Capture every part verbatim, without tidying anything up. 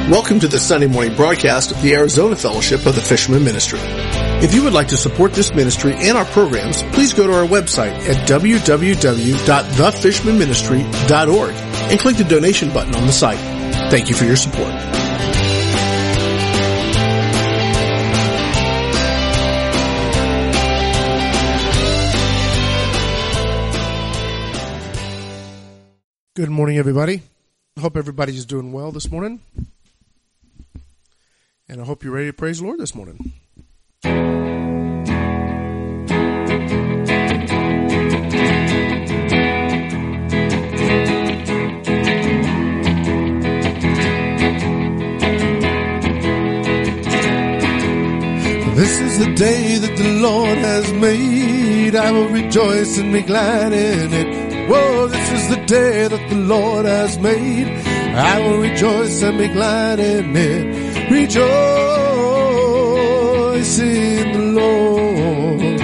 Welcome to the Sunday morning broadcast of the Arizona Fellowship of the Fisherman Ministry. If you would like to support this ministry and our programs, please go to our website at w w w dot the fisherman ministry dot org and click the donation button on the site. Thank you for your support. Good morning, everybody. I hope everybody's doing well this morning. And I hope you're ready to praise the Lord this morning. This is the day that the Lord has made. I will rejoice and be glad in it. Whoa, this is the day that the Lord has made. I will rejoice and be glad in it. Rejoice in the Lord.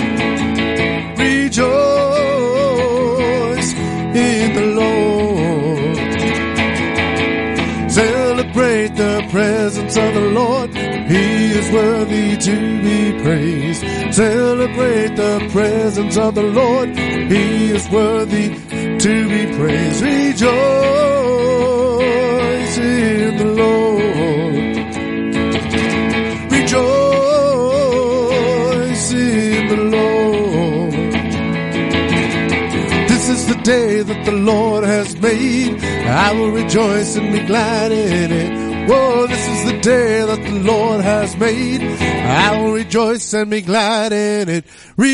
Rejoice in the Lord. Celebrate the presence of the Lord. He is worthy to be praised. Celebrate the presence of the Lord. He is worthy to be praised. Rejoice in the Lord. Rejoice in the Lord. This is the day that the Lord has made. I will rejoice and be glad in it. Whoa, this is the day that the Lord has made. I will rejoice and be glad in it.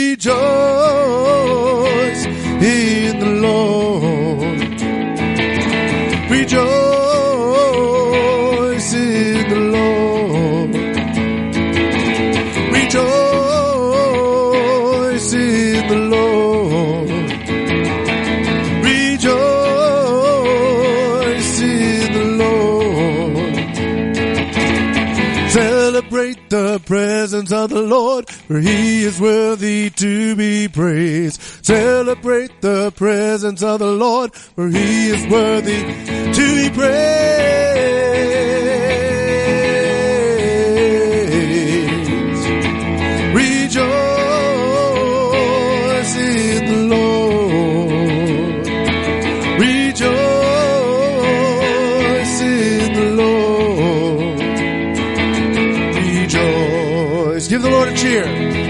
Rejoice in the Lord. Rejoice in the Lord. Rejoice in the Lord. Rejoice in the Lord. Celebrate the presence of the Lord, for He is worthy to be praised. Celebrate the presence of the Lord, for He is worthy to be praised. Rejoice in the Lord. Rejoice in the Lord. Rejoice. Give the Lord a cheer.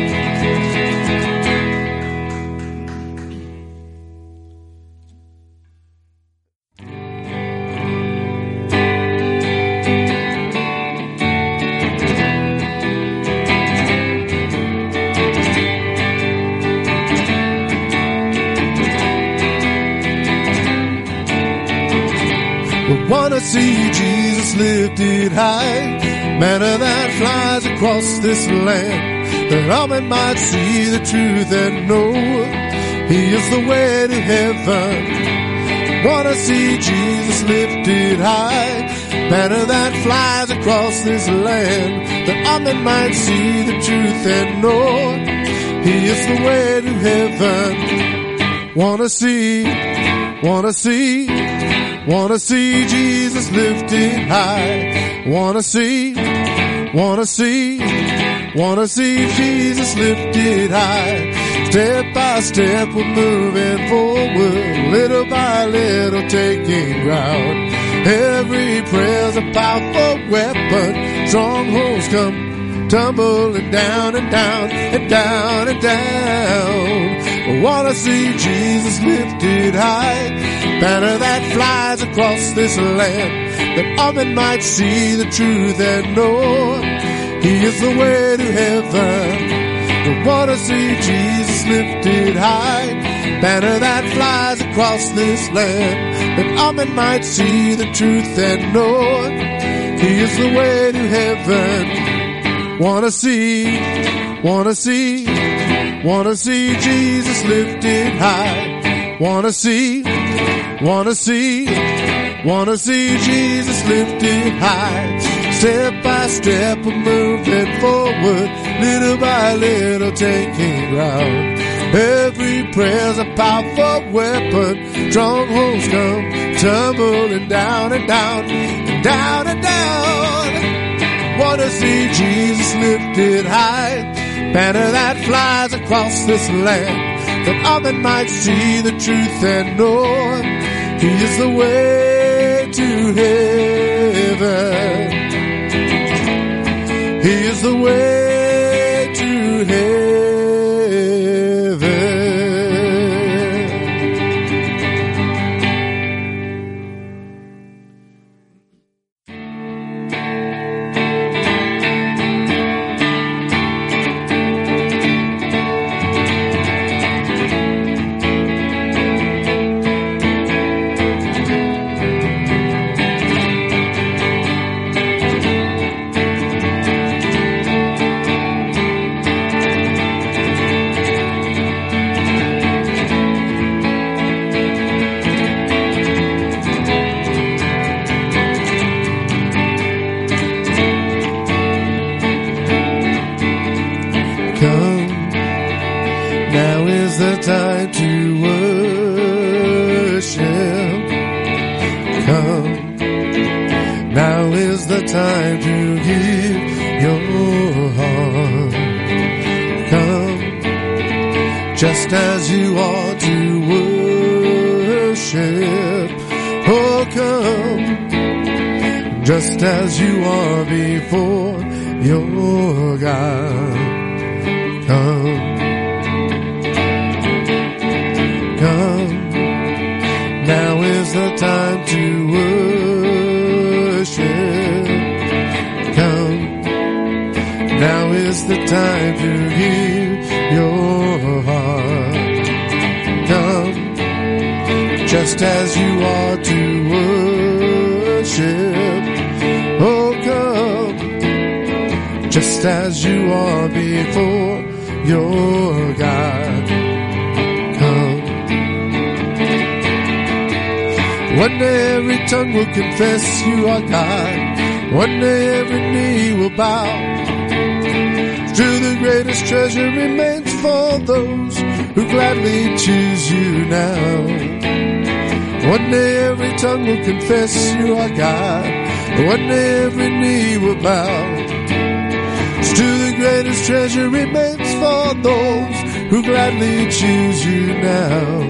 Wanna see Jesus lifted high, manna that flies across this land, that all men might see the truth and know He is the way to heaven. Wanna see Jesus lifted high, manna that flies across this land, that all men might see the truth and know He is the way to heaven. Wanna see, wanna see, wanna see Jesus lifted high. Wanna see, wanna see, wanna see Jesus lifted high. Step by step we're moving forward, little by little taking ground. Every prayer's a powerful weapon. Strongholds come tumbling down and down and down and down. I wanna see Jesus lifted high, banner that flies across this land, that all men might see the truth and know He is the way to heaven. I wanna see Jesus lifted high, banner that flies across this land, that all men might see the truth and know He is the way to heaven. Wanna see, wanna see, wanna see Jesus lifted high. Wanna see, wanna see, wanna see Jesus lifted high. Step by step we're moving forward, little by little taking ground. Every prayer's a powerful weapon. Strongholds come tumbling down and down. down and down. Wanna see Jesus lifted high, banner that flies across this land, that all men might see the truth and know He is the way to heaven. He is the way to heaven. Time to worship. Come, now is the time to give your heart. Come, just as you are to worship. Oh, come, just as you are before your God. Come. Come, now is the time to worship. Come, now is the time to give your heart. Come, just as you are to worship. Oh, come, just as you are before your God. One day every tongue will confess you are God. One day every knee will bow. True, the greatest treasure remains for those who gladly choose you now. One day every tongue will confess you are God. One day every knee will bow. True, the greatest treasure remains for those who gladly choose you now.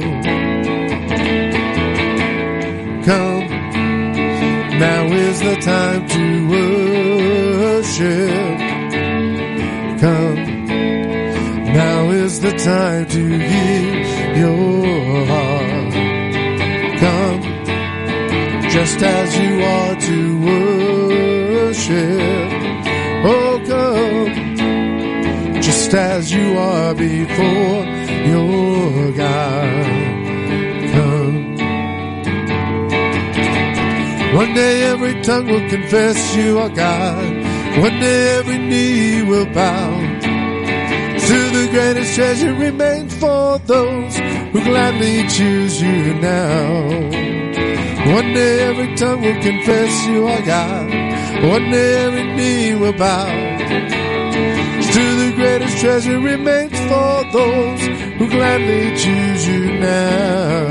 Come, now is the time to worship. Come, now is the time to give your heart. Come, just as you are to worship. Oh, come, just as you are before your God. Come. One day every tongue will confess you are God. One day every knee will bow. Still the greatest treasure remains for those who gladly choose you now. One day every tongue will confess you are God. One day every knee will bow. Still the greatest treasure remains for those who gladly choose you now.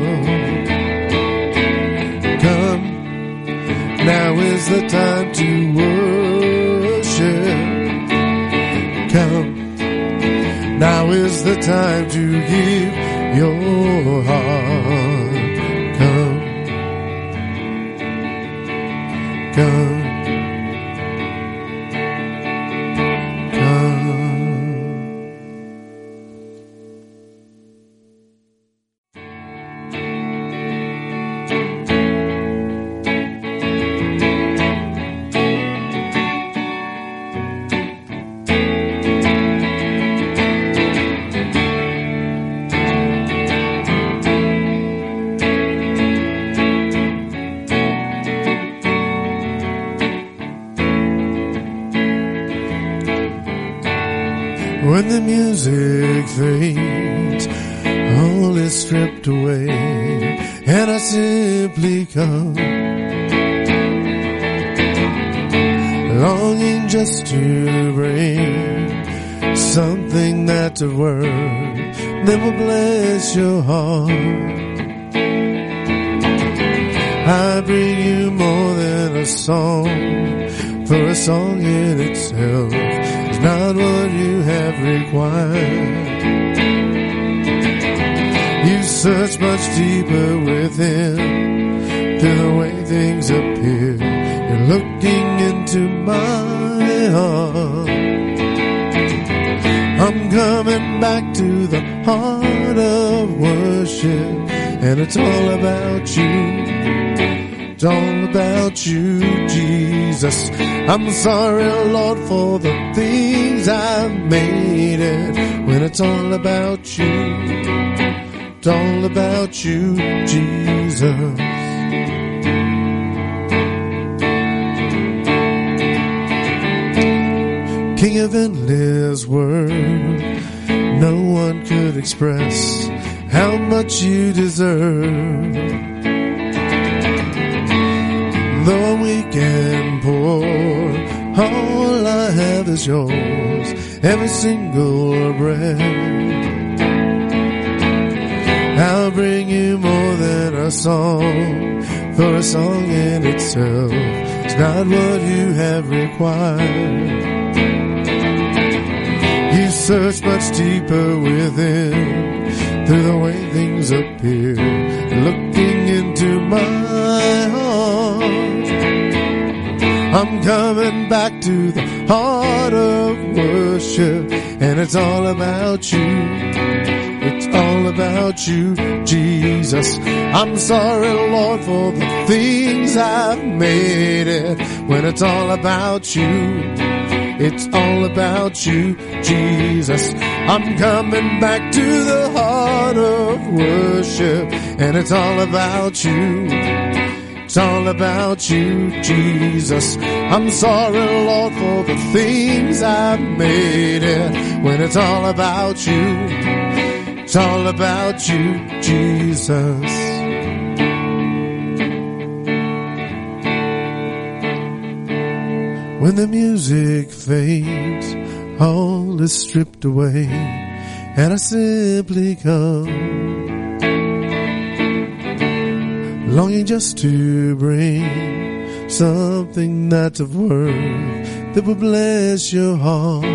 Come. Now is the time to worship. Come, now is the time to give your heart. Come, come, come. When the music fades, all is stripped away, and I simply come, longing just to bring something that's a word that will bless your heart. I bring you more than a a song, for a song in itself is not what you have required. You search much deeper within, through the way things appear. You're looking into my heart. I'm coming back to the heart of worship, and it's all about you. It's all about you, Jesus. I'm sorry, Lord, for the things I've made it, when it's all about you. It's all about you, Jesus. King of endless world, no one could express how much you deserve. Though we can pour, all I have is yours, every single breath. I'll bring you more than a song, for a song in itself is not what you have required. You search much deeper within, through the way things appear, looking into my heart. I'm coming back to the heart of worship, and it's all about you. It's all about you, Jesus. I'm sorry, Lord, for the things I've made it, when it's all about you. It's all about you, Jesus. I'm coming back to the heart of worship, and it's all about you. It's all about you, Jesus. I'm sorry, Lord, for the things I've made it, when it's all about you. It's all about you, Jesus. When the music fades, all is stripped away, and I simply come, longing just to bring something that's of worth, that will bless your heart.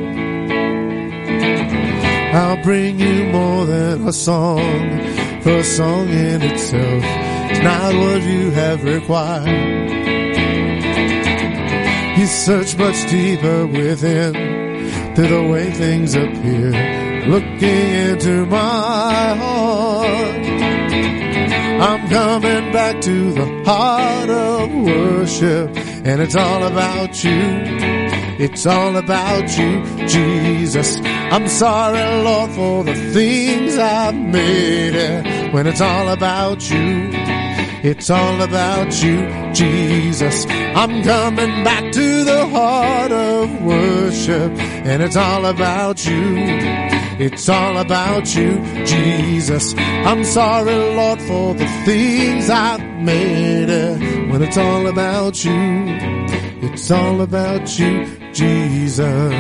I'll bring you more than a song, for a song in itself is not what you have required. You search much deeper within, through the way things appear, looking into my heart. I'm coming back to the heart of worship, and it's all about you. It's all about you, Jesus. I'm sorry, Lord, for the things I've made it, when it's all about you. It's all about you, Jesus. I'm coming back to the heart of worship, and it's all about you. It's all about you, Jesus. I'm sorry, Lord, for the things I've made it, when it's all about you. It's all about you, Jesus.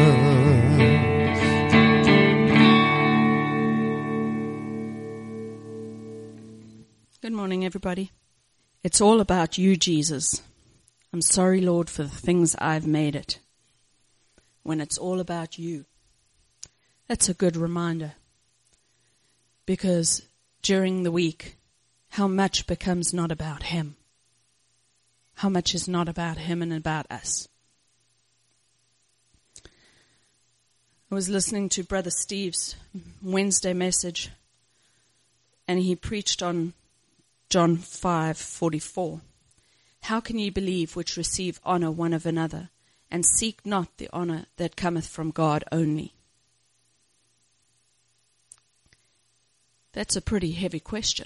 Good morning, everybody. It's all about you, Jesus. I'm sorry, Lord, for the things I've made it, when it's all about you. That's a good reminder, because during the week, how much becomes not about him. How much is not about him and about us. I was listening to Brother Steve's Wednesday message, and he preached on John five forty-four. How can ye believe which receive honor one of another, and seek not the honor that cometh from God only? That's a pretty heavy question.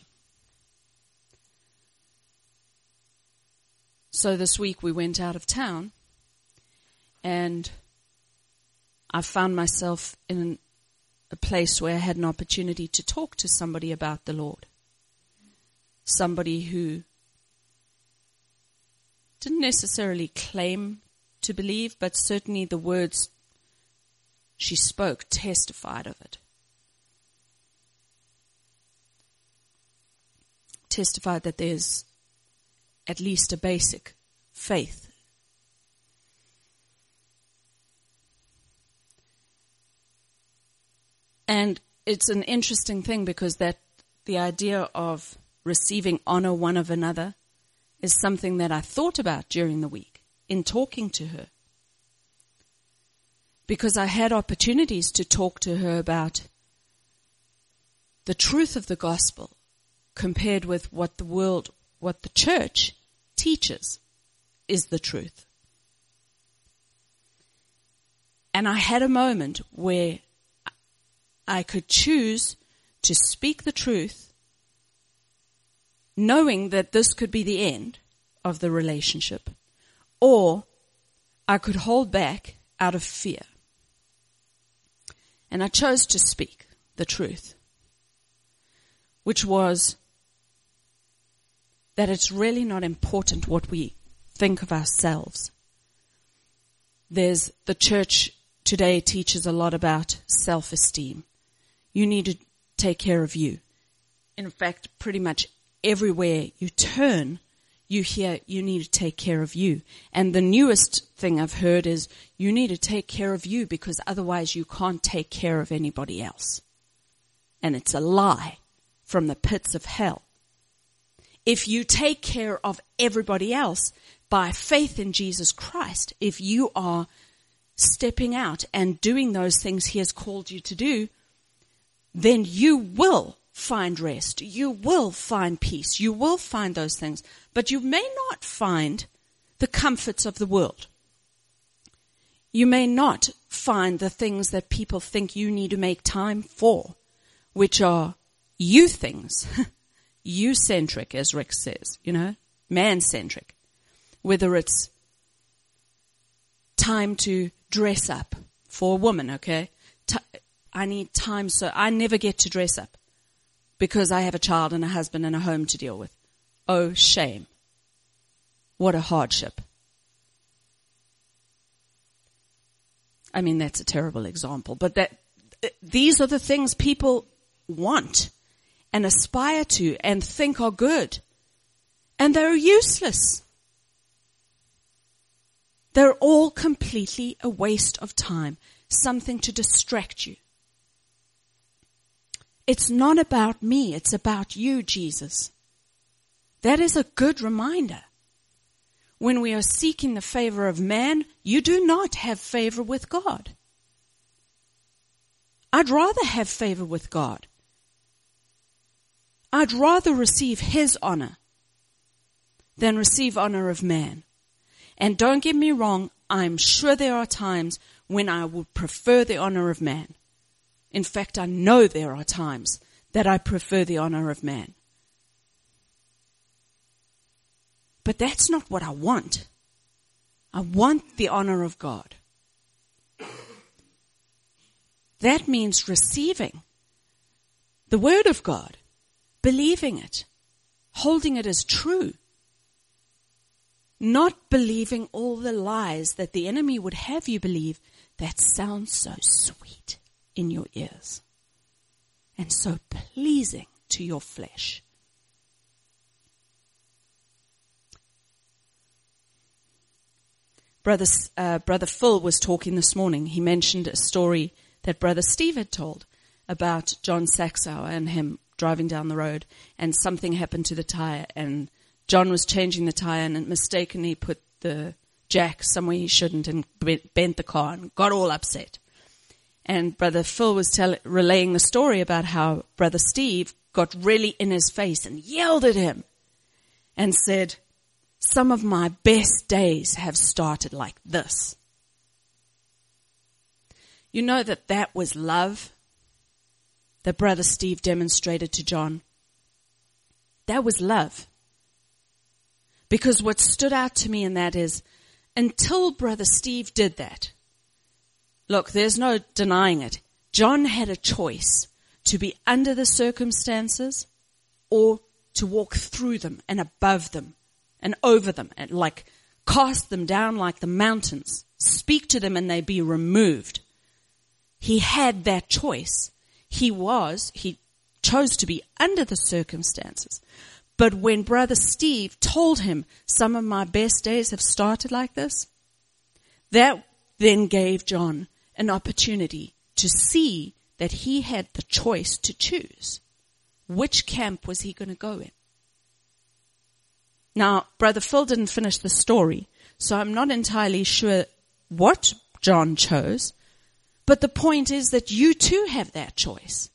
So this week we went out of town, and I found myself in a place where I had an opportunity to talk to somebody about the Lord. Somebody who didn't necessarily claim to believe, but certainly the words she spoke testified of it. Testified that there's at least a basic faith. And it's an interesting thing because that the idea of receiving honor one of another is something that I thought about during the week in talking to her. Because I had opportunities to talk to her about the truth of the gospel compared with what the world, what the church teaches is the truth. And I had a moment where I could choose to speak the truth, knowing that this could be the end of the relationship, or I could hold back out of fear. And I chose to speak the truth, which was that it's really not important what we think of ourselves. There's the church today teaches a lot about self-esteem. You need to take care of you. In fact, pretty much everywhere you turn, you hear you need to take care of you. And the newest thing I've heard is you need to take care of you because otherwise you can't take care of anybody else. And it's a lie from the pits of hell. If you take care of everybody else by faith in Jesus Christ, if you are stepping out and doing those things he has called you to do, then you will find rest. You will find peace. You will find those things. But you may not find the comforts of the world. You may not find the things that people think you need to make time for, which are you things. You-centric, as Rick says, you know, man-centric. Whether it's time to dress up for a woman, okay? T- I need time, so I never get to dress up because I have a child and a husband and a home to deal with. Oh, shame. What a hardship. I mean, that's a terrible example, but that these are the things people want and aspire to and think are good. And they're useless. They're all completely a waste of time, something to distract you. It's not about me, it's about you, Jesus. That is a good reminder. When we are seeking the favor of man, you do not have favor with God. I'd rather have favor with God. I'd rather receive his honor than receive honor of man. And don't get me wrong, I'm sure there are times when I would prefer the honor of man. In fact, I know there are times that I prefer the honor of man. But that's not what I want. I want the honor of God. That means receiving the word of God, believing it, holding it as true, not believing all the lies that the enemy would have you believe that sound so sweet in your ears and so pleasing to your flesh. Brother, uh, Brother Phil was talking this morning. He mentioned a story that Brother Steve had told about John Saxauer and him driving down the road, and something happened to the tire, and John was changing the tire and mistakenly put the jack somewhere he shouldn't and bent the car and got all upset. And Brother Phil was tell, relaying the story about how Brother Steve got really in his face and yelled at him and said, "Some of my best days have started like this." You know that that was love that Brother Steve demonstrated to John. That was love. Because what stood out to me in that is, until Brother Steve did that, look, there's no denying it. John had a choice to be under the circumstances or to walk through them and above them and over them and like cast them down like the mountains, speak to them and they be removed. He had that choice. He was, he chose to be under the circumstances. But when Brother Steve told him some of my best days have started like this, that then gave John an opportunity to see that he had the choice to choose. Which camp was he going to go in? Now, Brother Phil didn't finish the story, so I'm not entirely sure what John chose, but the point is that you too have that choice.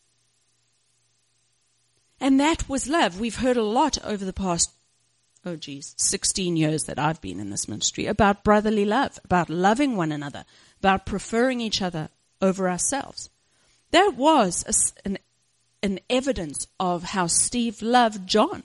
And that was love. We've heard a lot over the past, oh geez, sixteen years that I've been in this ministry about brotherly love, about loving one another, about preferring each other over ourselves. That was a, an, an evidence of how Steve loved John.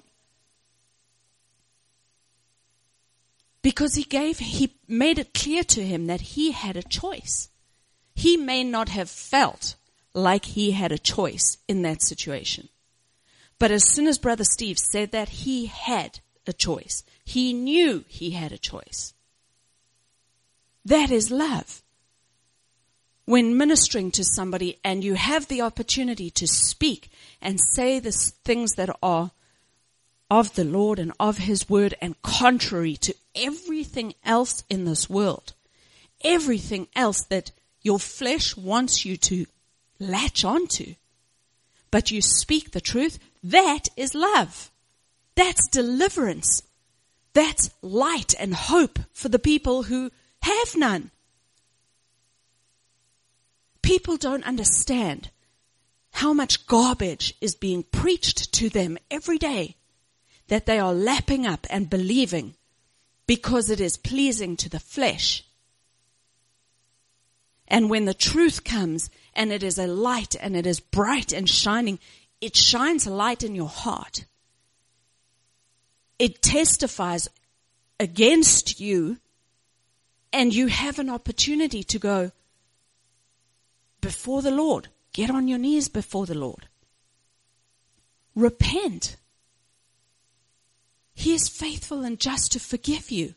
Because he gave, he made it clear to him that he had a choice. He may not have felt like he had a choice in that situation. But as soon as Brother Steve said that, he had a choice. He knew he had a choice. That is love. When ministering to somebody and you have the opportunity to speak and say the things that are of the Lord and of His word and contrary to everything else in this world, everything else that your flesh wants you to latch onto, but you speak the truth, that is love. That's deliverance. That's light and hope for the people who have none. People don't understand how much garbage is being preached to them every day that they are lapping up and believing because it is pleasing to the flesh. And when the truth comes and it is a light and it is bright and shining, it shines a light in your heart. It testifies against you, and you have an opportunity to go before the Lord. Get on your knees before the Lord. Repent. He is faithful and just to forgive you.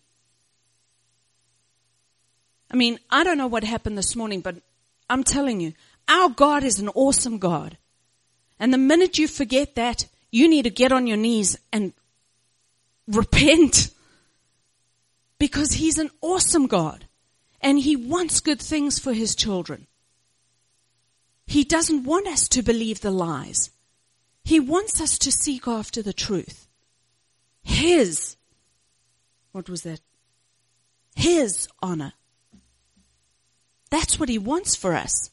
I mean, I don't know what happened this morning, but I'm telling you, our God is an awesome God. And the minute you forget that, you need to get on your knees and repent. Because He's an awesome God. And He wants good things for His children. He doesn't want us to believe the lies. He wants us to seek after the truth. His, what was that? His honor. That's what He wants for us.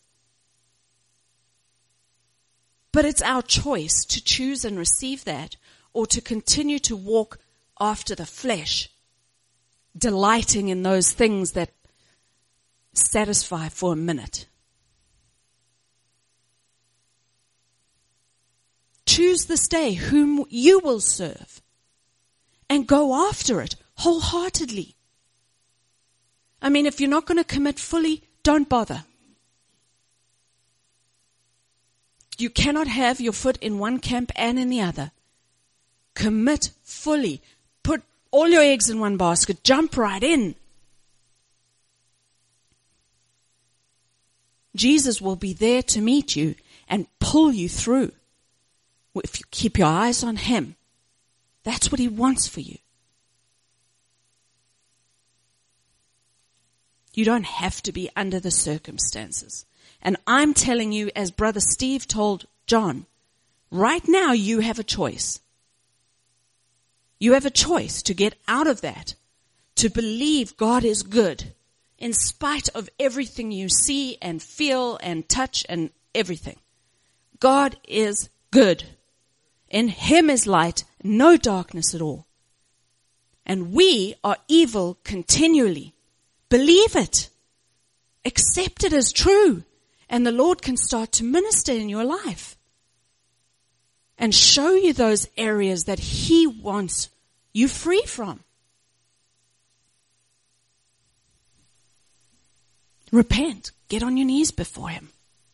But it's our choice to choose and receive that, or to continue to walk after the flesh, delighting in those things that satisfy for a minute. Choose this day whom you will serve and go after it wholeheartedly. I mean, if you're not going to commit fully, don't bother. You cannot have your foot in one camp and in the other. Commit fully. Put all your eggs in one basket. Jump right in. Jesus will be there to meet you and pull you through. If you keep your eyes on Him, that's what He wants for you. You don't have to be under the circumstances. And I'm telling you, as Brother Steve told John, right now you have a choice. You have a choice to get out of that, to believe God is good, in spite of everything you see and feel and touch and everything. God is good. In Him is light, no darkness at all. And we are evil continually. Believe it. Accept it as true. And the Lord can start to minister in your life and show you those areas that He wants you free from. Repent. Get on your knees before Him.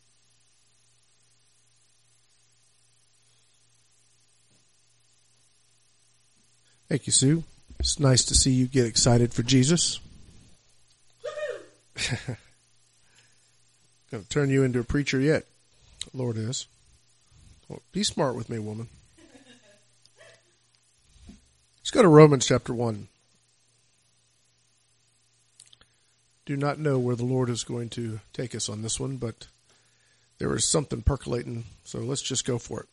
Thank you, Sue. It's nice to see you get excited for Jesus. Going to turn you into a preacher yet. The Lord is. Well, be smart with me, woman. Let's go to Romans chapter one. Do not know where the Lord is going to take us on this one, but there is something percolating, so let's just go for it.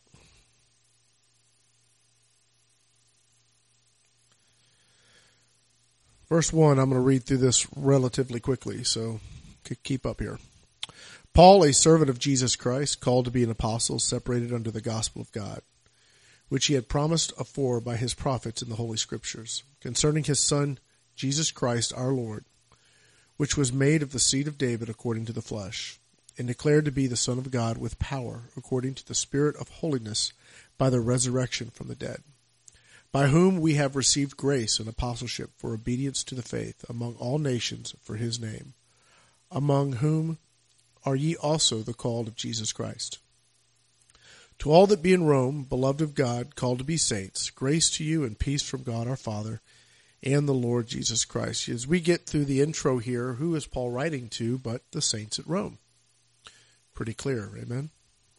Verse one, I'm going to read through this relatively quickly, so keep up here. Paul, a servant of Jesus Christ, called to be an apostle, separated unto the gospel of God, which he had promised afore by his prophets in the Holy Scriptures, concerning his Son, Jesus Christ our Lord, which was made of the seed of David according to the flesh, and declared to be the Son of God with power, according to the Spirit of holiness, by the resurrection from the dead, by whom we have received grace and apostleship for obedience to the faith among all nations for his name, among whom are ye also the called of Jesus Christ. To all that be in Rome, beloved of God, called to be saints, grace to you and peace from God our Father and the Lord Jesus Christ. As we get through the intro here, who is Paul writing to but the saints at Rome? Pretty clear, amen?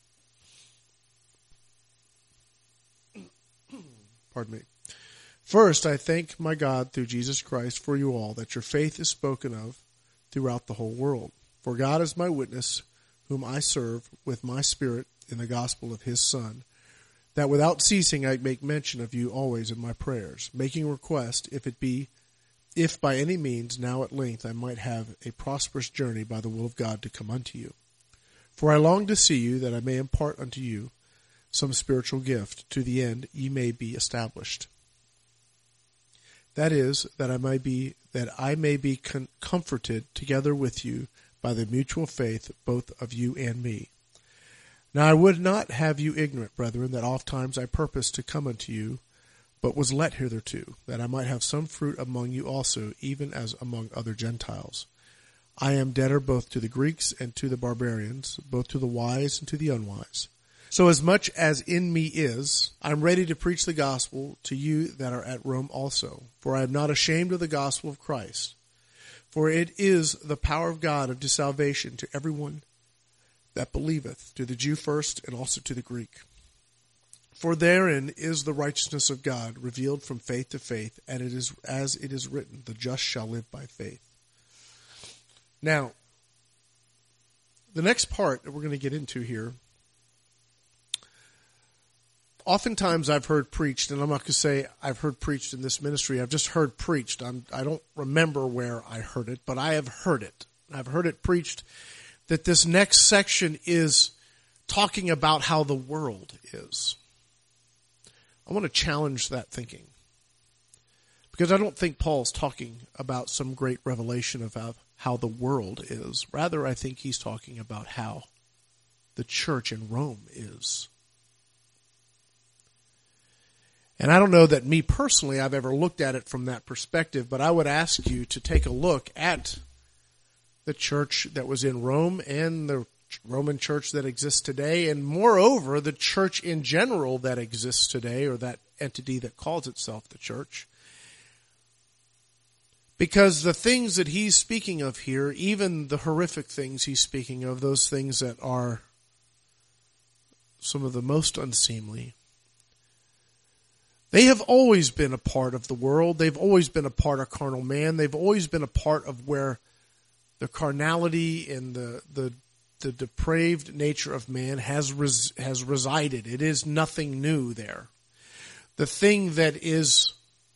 Pardon me. First, I thank my God through Jesus Christ for you all, that your faith is spoken of throughout the whole world. For God is my witness, whom I serve with my spirit in the gospel of his Son, that without ceasing I make mention of you always in my prayers, making request, if it be, if by any means now at length I might have a prosperous journey by the will of God to come unto you. For I long to see you, that I may impart unto you some spiritual gift, to the end ye may be established. That is, that I may be that I may be con- comforted together with you by the mutual faith both of you and me. Now I would not have you ignorant, brethren, that oft times I purposed to come unto you, but was let hitherto, that I might have some fruit among you also, even as among other Gentiles. I am debtor both to the Greeks and to the barbarians, both to the wise and to the unwise. So as much as in me is, I am ready to preach the gospel to you that are at Rome also. For I am not ashamed of the gospel of Christ. For it is the power of God unto salvation to everyone that believeth, to the Jew first, and also to the Greek. For therein is the righteousness of God revealed from faith to faith, and it is as it is written, the just shall live by faith. Now, the next part that we're going to get into here, oftentimes I've heard preached, and I'm not going to say I've heard preached in this ministry, I've just heard preached. I'm, I don't remember where I heard it, but I have heard it. I've heard it preached that this next section is talking about how the world is. I want to challenge that thinking, because I don't think Paul's talking about some great revelation of how, how the world is. Rather, I think he's talking about how the church in Rome is. And I don't know that me personally I've ever looked at it from that perspective, but I would ask you to take a look at the church that was in Rome and the Roman church that exists today, and moreover, the church in general that exists today, or that entity that calls itself the church. Because the things that he's speaking of here, even the horrific things he's speaking of, those things that are some of the most unseemly, they have always been a part of the world. They've always been a part of carnal man. They've always been a part of where the carnality and the the, the depraved nature of man has res, has resided. It is nothing new there. The thing that is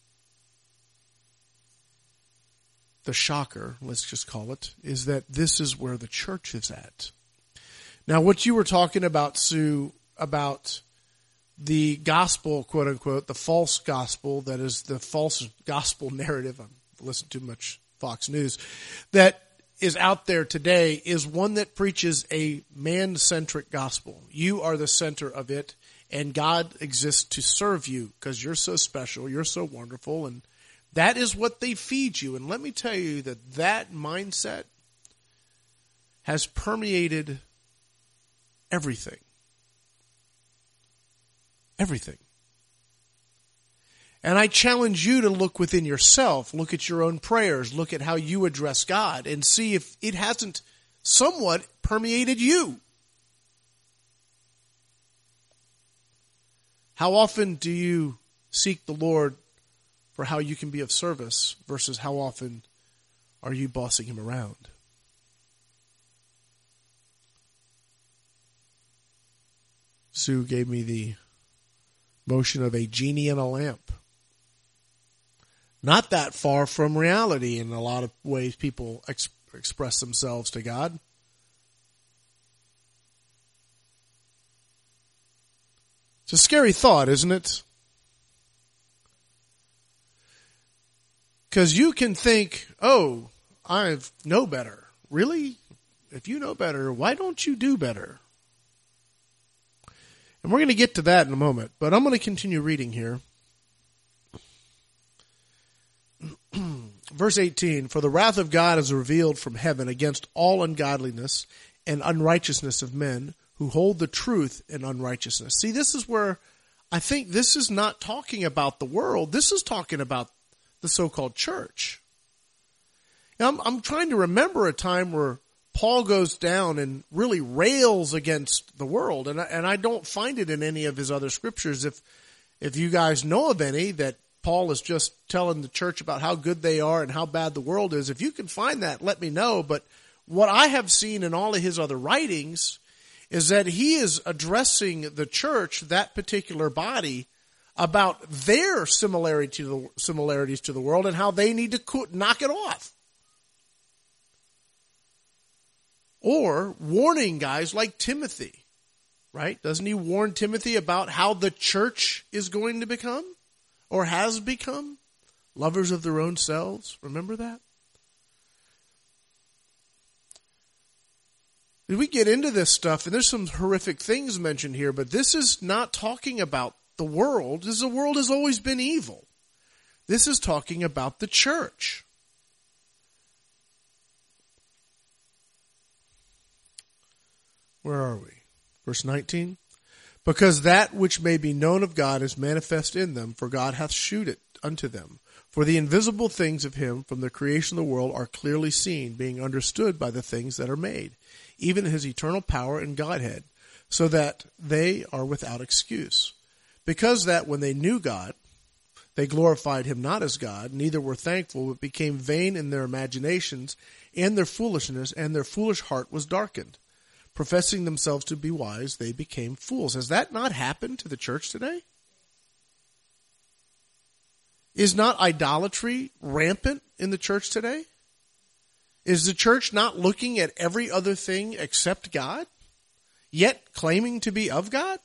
the shocker, let's just call it, is that this is where the church is at. Now, what you were talking about, Sue, about the gospel, quote unquote, the false gospel, that is the false gospel narrative, I've listened to much Fox News, that is out there today, is one that preaches a man-centric gospel. You are the center of it, and God exists to serve you because you're so special, you're so wonderful, and that is what they feed you. And let me tell you that that mindset has permeated everything. Everything. And I challenge you to look within yourself, look at your own prayers, look at how you address God, and see if it hasn't somewhat permeated you. How often do you seek the Lord for how you can be of service versus how often are you bossing him around. Sue gave me the motion of a genie in a lamp. Not that far from reality in a lot of ways people ex- express themselves to God. It's a scary thought, isn't it? Because you can think, oh, I know better. Really? If you know better, why don't you do better? And we're going to get to that in a moment, but I'm going to continue reading here. Verse eighteen, for the wrath of God is revealed from heaven against all ungodliness and unrighteousness of men who hold the truth in unrighteousness. See, this is where I think this is not talking about the world. This is talking about the so-called church. Now, I'm, I'm trying to remember a time where Paul goes down and really rails against the world, and I, and I don't find it in any of his other scriptures. If if you guys know of any that Paul is just telling the church about how good they are and how bad the world is, if you can find that, let me know. But what I have seen in all of his other writings is that he is addressing the church, that particular body, about their similarity to the, similarities to the world and how they need to knock it off. Or warning guys like Timothy, right? Doesn't he warn Timothy about how the church is going to become or has become? Lovers of their own selves. Remember that? We get into this stuff, and there's some horrific things mentioned here, but this is not talking about the world. This, the world has always been evil. This is talking about the church. Where are we? Verse nineteen. Because that which may be known of God is manifest in them, for God hath shewed it unto them. For the invisible things of him from the creation of the world are clearly seen, being understood by the things that are made, even his eternal power and Godhead, so that they are without excuse. Because that when they knew God, they glorified him not as God, neither were thankful, but became vain in their imaginations, and their foolishness, and their foolish heart was darkened. Professing themselves to be wise, they became fools. Has that not happened to the church today? Is not idolatry rampant in the church today? Is the church not looking at every other thing except God, yet claiming to be of God?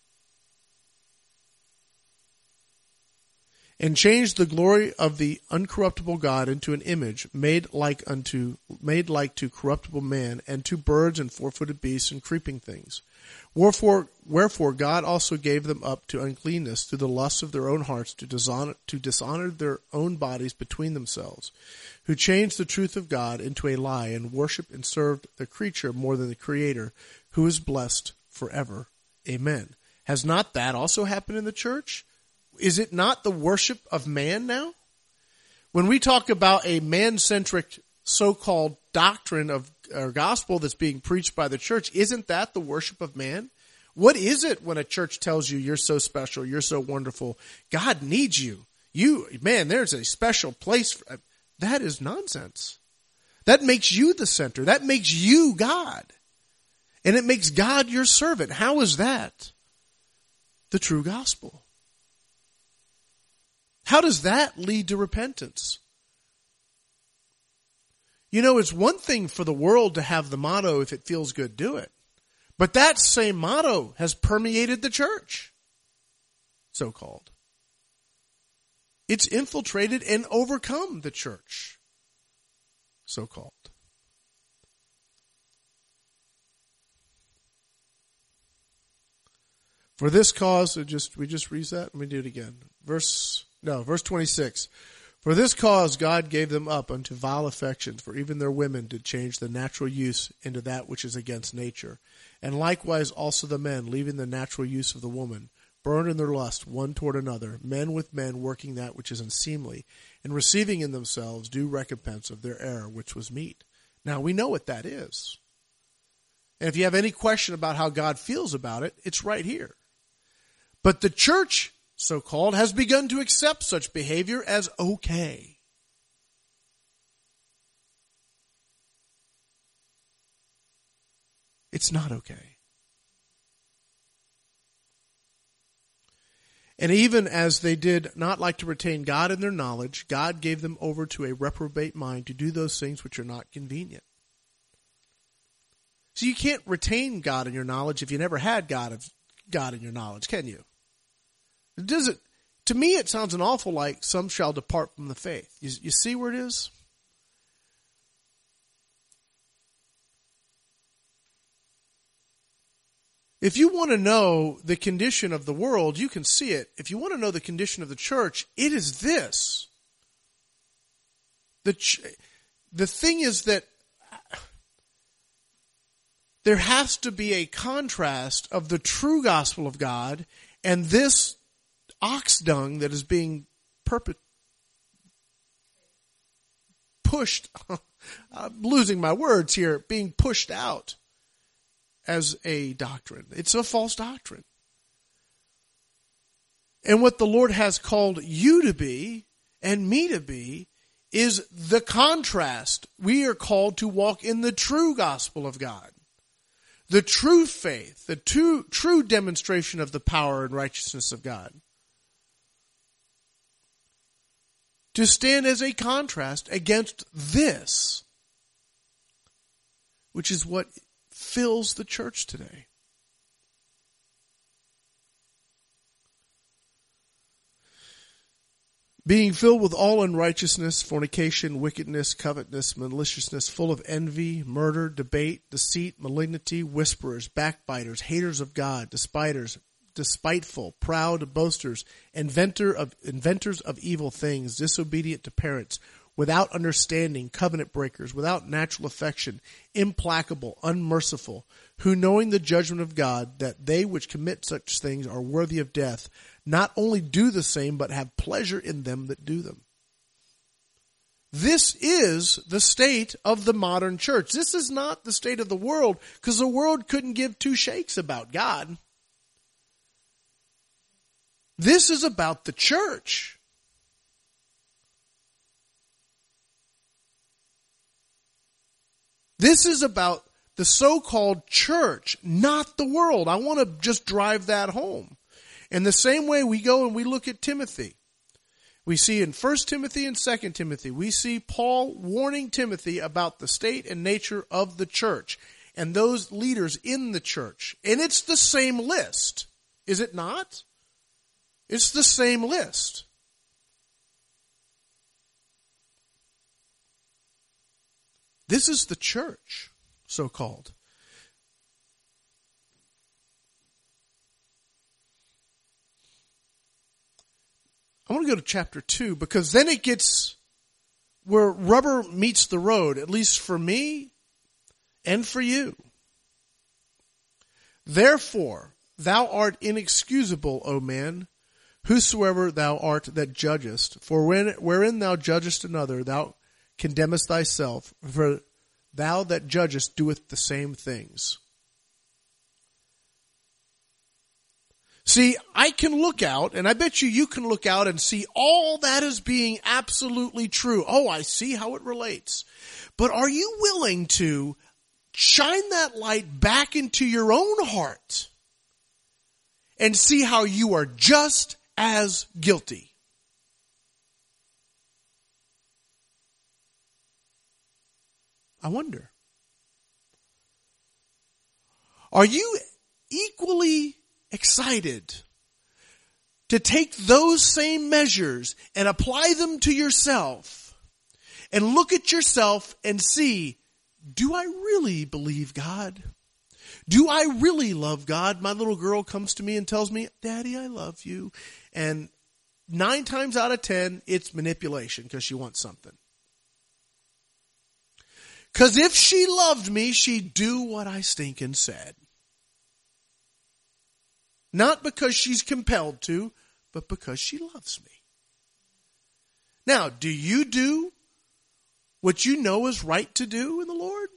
And changed the glory of the uncorruptible God into an image made like unto made like to corruptible man, and to birds and four-footed beasts and creeping things. Wherefore, wherefore God also gave them up to uncleanness through the lusts of their own hearts, to dishonor, to dishonor their own bodies between themselves, who changed the truth of God into a lie, and worshipped and served the creature more than the Creator, who is blessed forever. Amen. Has not that also happened in the church? Is it not the worship of man now? When we talk about a man-centric so-called doctrine of or gospel that's being preached by the church, isn't that the worship of man? What is it when a church tells you you're so special, you're so wonderful, God needs you? You, man, there's a special place for that. Is nonsense. That makes you the center. That makes you God. And it makes God your servant. How is that the true gospel? How does that lead to repentance? You know, it's one thing for the world to have the motto, if it feels good, do it. But that same motto has permeated the church, so-called. It's infiltrated and overcome the church, so-called. For this cause, it just we just read that. Let me do it again. Verse no, verse twenty-six. For this cause God gave them up unto vile affections, for even their women did change the natural use into that which is against nature. And likewise also the men, leaving the natural use of the woman, burned in their lust one toward another, men with men working that which is unseemly, and receiving in themselves due recompense of their error, which was meat. Now we know what that is. And if you have any question about how God feels about it, it's right here. But the church so-called, has begun to accept such behavior as okay. It's not okay. And even as they did not like to retain God in their knowledge, God gave them over to a reprobate mind to do those things which are not convenient. So you can't retain God in your knowledge if you never had God of God in your knowledge, can you? It doesn't. To me, it sounds an awful like some shall depart from the faith. You, you see where it is? If you want to know the condition of the world, you can see it. If you want to know the condition of the church, it is this. The, ch- the thing is that there has to be a contrast of the true gospel of God and this ox dung that is being perpet- pushed, I'm losing my words here, being pushed out as a doctrine. It's a false doctrine. And what the Lord has called you to be and me to be is the contrast. We are called to walk in the true gospel of God. The true faith, the true, true demonstration of the power and righteousness of God. To stand as a contrast against this, which is what fills the church today. Being filled with all unrighteousness, fornication, wickedness, covetousness, maliciousness, full of envy, murder, debate, deceit, malignity, whisperers, backbiters, haters of God, despisers, despiteful, proud, boasters, inventor of inventors of evil things, disobedient to parents, without understanding, covenant breakers, without natural affection, implacable, unmerciful, who knowing the judgment of God, that they which commit such things are worthy of death, not only do the same, but have pleasure in them that do them. This is the state of the modern church. This is not the state of the world, because the world couldn't give two shakes about God. This is about the church. This is about the so-called church, not the world. I want to just drive that home. In the same way we go and we look at Timothy. We see in First Timothy and Second Timothy, we see Paul warning Timothy about the state and nature of the church and those leaders in the church. And it's the same list, is it not? It's the same list. This is the church, so-called. I want to go to chapter two, because then it gets where rubber meets the road, at least for me and for you. Therefore, thou art inexcusable, O man, whosoever thou art that judgest. For when, wherein thou judgest another, thou condemnest thyself, for thou that judgest doeth the same things. See, I can look out, and I bet you you can look out and see all that as being absolutely true. Oh, I see how it relates. But are you willing to shine that light back into your own heart and see how you are just as guilty? I wonder. Are you equally excited to take those same measures and apply them to yourself and look at yourself and see, do I really believe God? Do I really love God? My little girl comes to me and tells me, Daddy, I love you. And nine times out of ten, it's manipulation because she wants something. Because if she loved me, she'd do what I stinking said. Not because she's compelled to, but because she loves me. Now, do you do what you know is right to do in the Lord?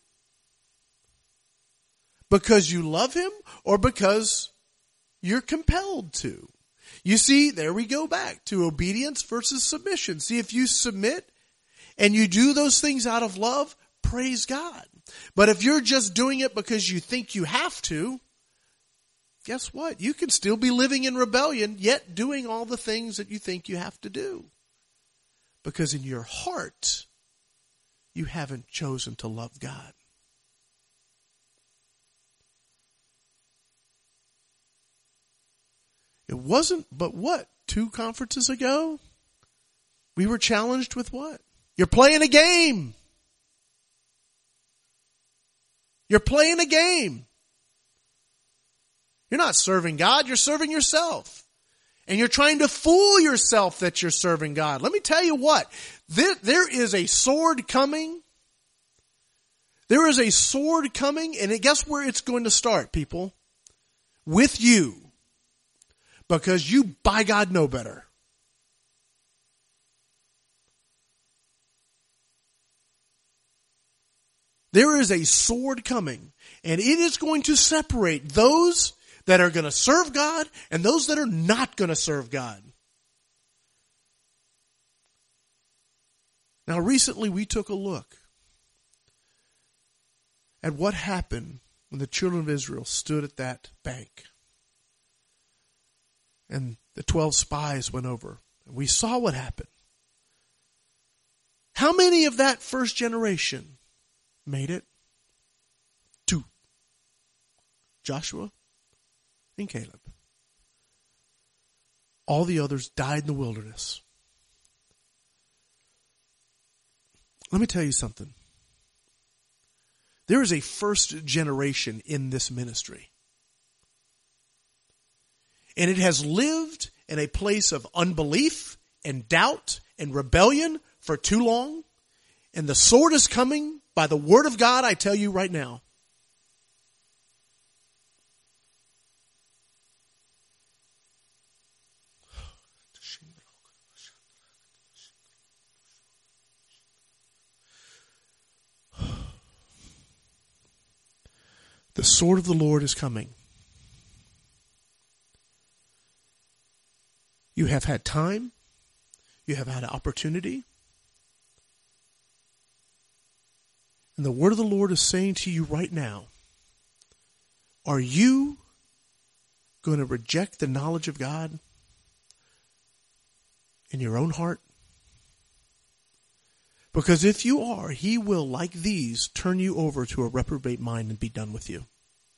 Because you love Him or because you're compelled to? You see, there we go back to obedience versus submission. See, if you submit and you do those things out of love, praise God. But if you're just doing it because you think you have to, guess what? You can still be living in rebellion, yet doing all the things that you think you have to do. Because in your heart, you haven't chosen to love God. It wasn't, but what? Two conferences ago, we were challenged with what? You're playing a game. You're playing a game. You're not serving God, you're serving yourself. And you're trying to fool yourself that you're serving God. Let me tell you what, there, there is a sword coming. There is a sword coming, and guess where it's going to start, people? With you. Because you, by God, know better. There is a sword coming, and it is going to separate those that are going to serve God and those that are not going to serve God. Now, recently we took a look at what happened when the children of Israel stood at that bank. And the twelve spies went over. And we saw what happened. How many of that first generation made it? Two. Joshua and Caleb. All the others died in the wilderness. Let me tell you something. There is a first generation in this ministry. And it has lived in a place of unbelief and doubt and rebellion for too long. And the sword is coming by the word of God, I tell you right now. The sword of the Lord is coming. You have had time. You have had opportunity. And the word of the Lord is saying to you right now, are you going to reject the knowledge of God in your own heart? Because if you are, he will, like these, turn you over to a reprobate mind and be done with you.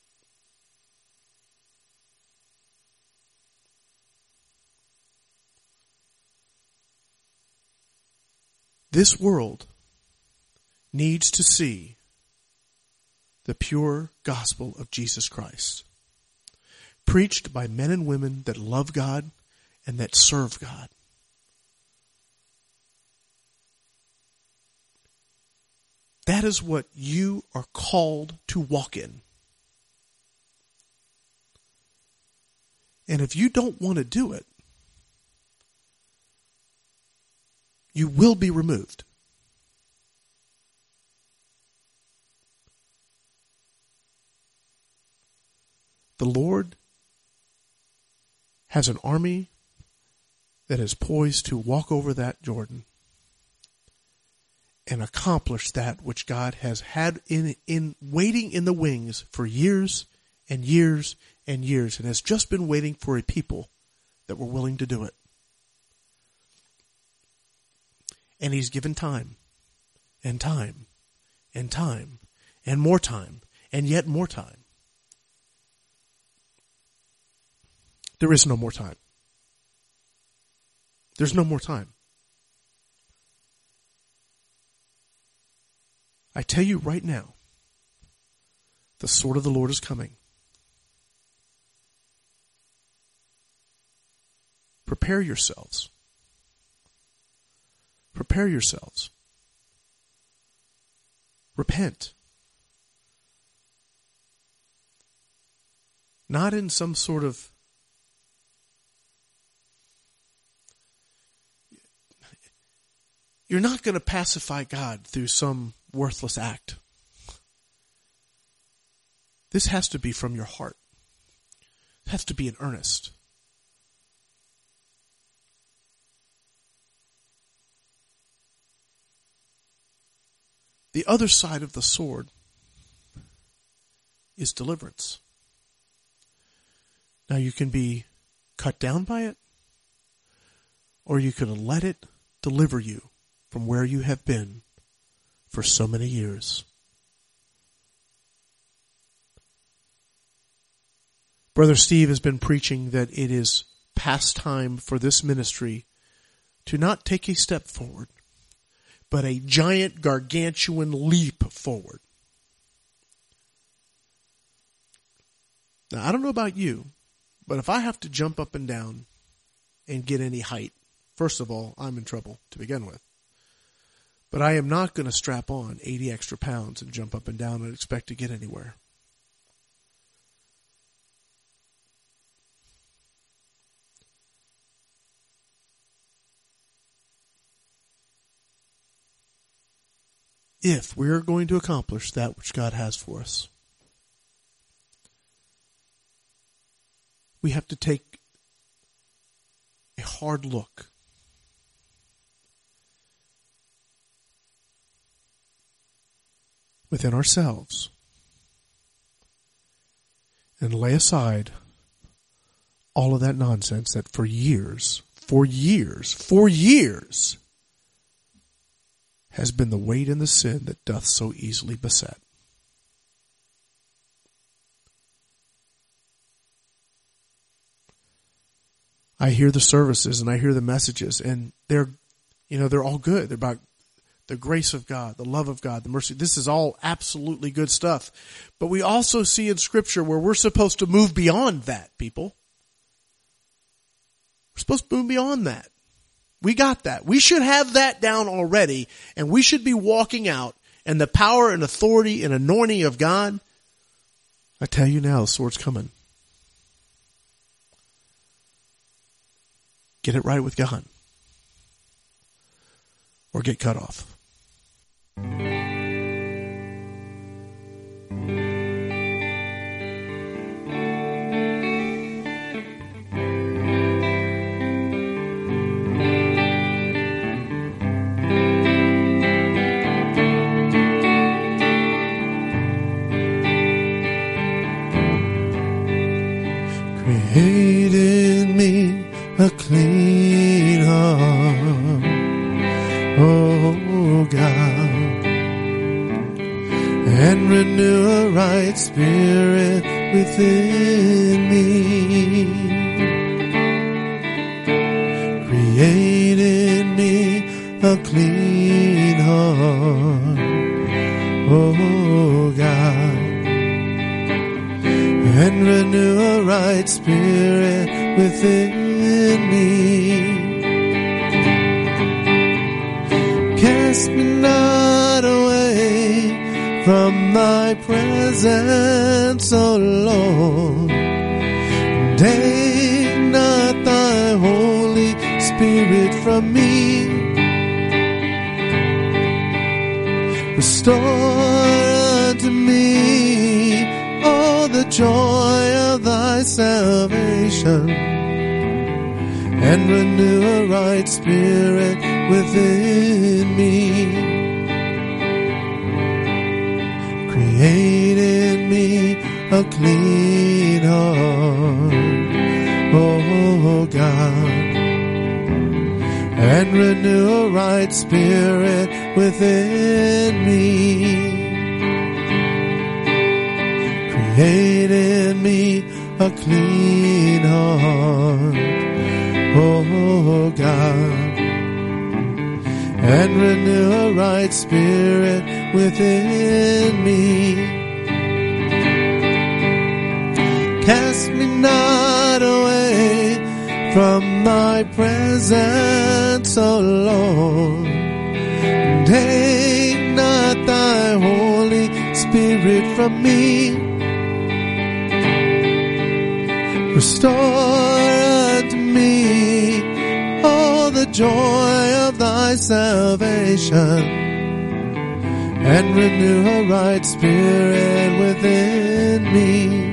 This world needs to see the pure gospel of Jesus Christ, preached by men and women that love God and that serve God. That is what you are called to walk in. And if you don't want to do it, you will be removed. The Lord has an army that is poised to walk over that Jordan and accomplish that which God has had in, in waiting in the wings for years and years and years, and has just been waiting for a people that were willing to do it. And he's given time and time and time and more time and yet more time. There is no more time. There's no more time. I tell you right now, the sword of the Lord is coming. Prepare yourselves. Prepare yourselves. Repent. Not in some sort of You're not going to pacify God through some worthless act. This has to be from your heart. It has to be in earnest. the other side of the sword is deliverance. Now you can be cut down by it, or you can let it deliver you from where you have been for so many years. Brother Steve has been preaching that it is past time for this ministry to not take a step forward, but a giant gargantuan leap forward. Now, I don't know about you, but if I have to jump up and down and get any height, first of all, I'm in trouble to begin with. But I am not going to strap on eighty extra pounds and jump up and down and expect to get anywhere. If we are going to accomplish that which God has for us, we have to take a hard look within ourselves and lay aside all of that nonsense that for years, for years, for years has been the weight and the sin that doth so easily beset. I hear the services and I hear the messages, and they're, you know, they're all good. They're about the grace of God, the love of God, the mercy. This is all absolutely good stuff. But we also see in Scripture where we're supposed to move beyond that, people. We're supposed to move beyond that. We got that. We should have that down already, and we should be walking out in the power and authority and anointing of God. I tell you now, the sword's coming. Get it right with God, or get cut off. Create in me a clean heart, oh God, and renew a right spirit within me. Create in me a clean heart, oh God, and renew a right spirit within me. Cast me not away from thy presence, O Lord. Take not thy Holy Spirit from me. Restore unto me all the joy of thy salvation, and renew a right spirit within me. Create in me a clean heart, oh God, and renew a right spirit within me. Create in me a clean heart, oh God, and renew a right spirit within me. Cast me not away from thy presence, O Lord. Take not thy Holy Spirit from me. Restore unto me all the joy of thy salvation, and renew a right spirit within me.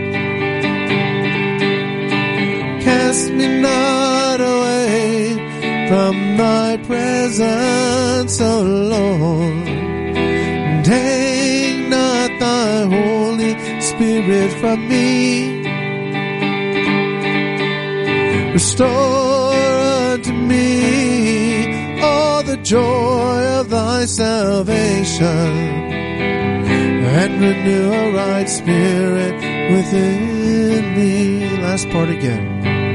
Cast me not away from thy presence, O Lord. Spirit from me. Restore unto me all the joy of thy salvation, and renew a right spirit within me. Last part again.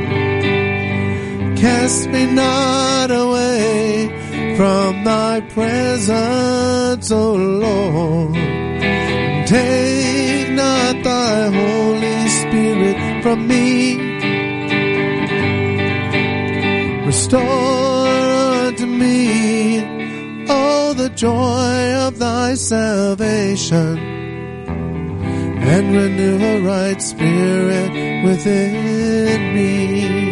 Cast me not away from thy presence, O Lord. Take not thy Holy Spirit from me. Restore unto me all the joy of thy salvation, and renew a right spirit within me.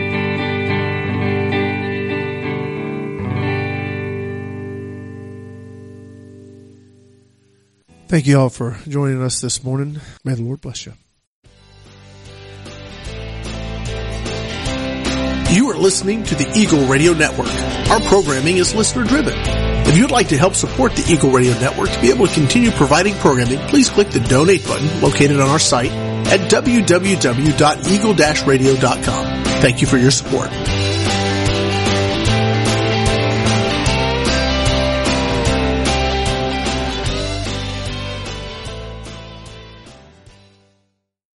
Thank you all for joining us this morning. May the Lord bless you. You are listening to the Eagle Radio Network. Our programming is listener driven. If you'd like to help support the Eagle Radio Network to be able to continue providing programming, please click the donate button located on our site at w w w dot eagle dash radio dot com. Thank you for your support.